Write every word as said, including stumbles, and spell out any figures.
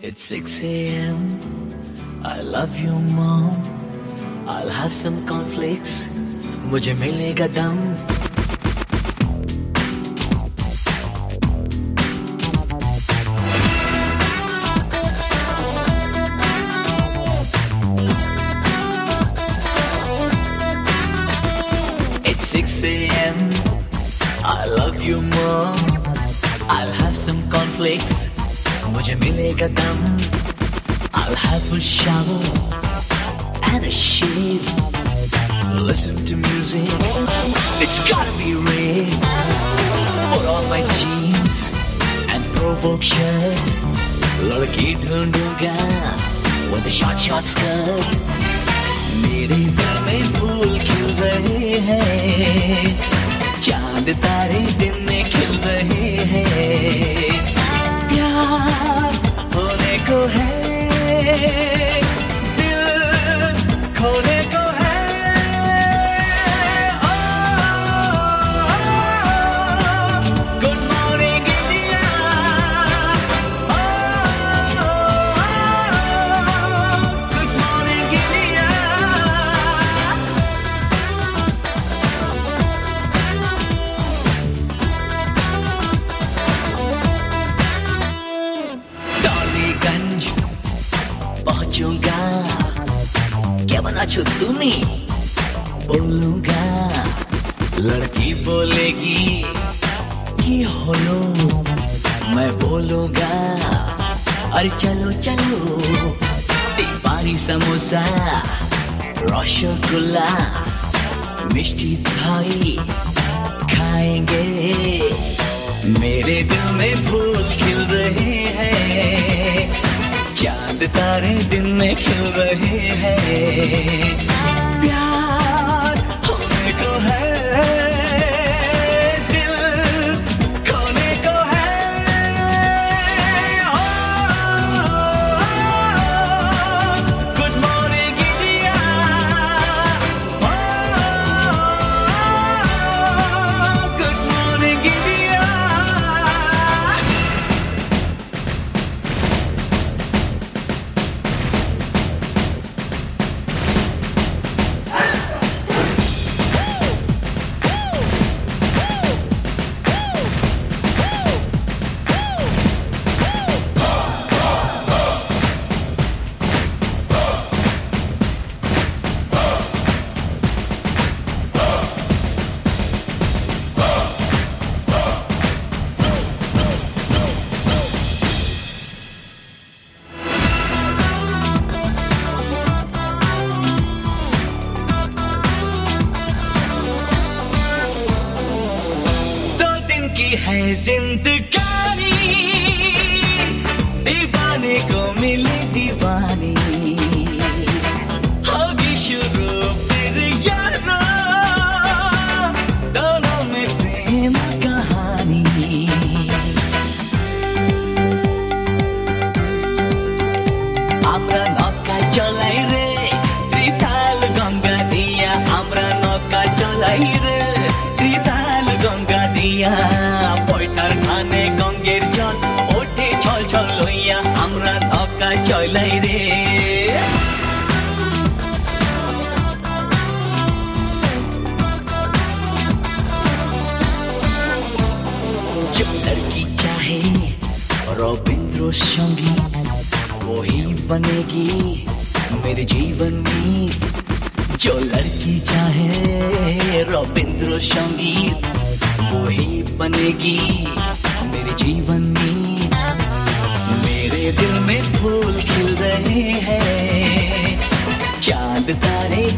It's six a.m. I love you, mom. I'll have some cornflakes. मुझे मिलेगा दम. It's six a.m. I love you, mom. I'll have some cornflakes. मुझे मिलेगा दम. I'll have a shower and a shave. Listen to music. It's gotta be rain. Put on my jeans and provoke shirt. लड़की ढूंढूंगा with a short short skirt. मेरे दिल में फूल खिल रहे हैं. चांद तारे दिन में खिल रहे हैं. प्यार होने को है, दिल खोने को है. Good morning India. Good morning India. Tollygunge पहुंचूंगा. क्या बना छो तूने बोलूंगा. लड़की बोलेगी कि होलो. मैं बोलूंगा अरे चलो चलो. तिवारी समोसा रसगुल्ला मिष्टी भाई खाएंगे. मेरे दिल में फूल खिल रहे हैं. चांद तारे दिन में खिल रहे हैं. प्यार होने को है, दिल खोने को है. Good morning India. Good morning India. की है जिंदगानी. दीवाने को मिली दीवानी. होगी शुरू फिर यारो. दोनों में प्रेम कहानी. আমরা নৌকা চলাই রে ত্রিতাল গঙ্গা দিয়া. আমরা নৌকা চলাই রে ত্রিতাল গঙ্গা দিয়া. পয়তার খানে গঙ্গের জল ওঠে ছল ছল লইয়া. আমরা নৌকা চলাই রে. जो लड़की चाहे रविंद्र संगीत वही बनेगी मेरे जीवन में. जो लड़की चाहे रविंद्र संगीत वही बनेगी मेरे जीवन में. मेरे दिल में फूल खिल रहे हैं. चांद तारे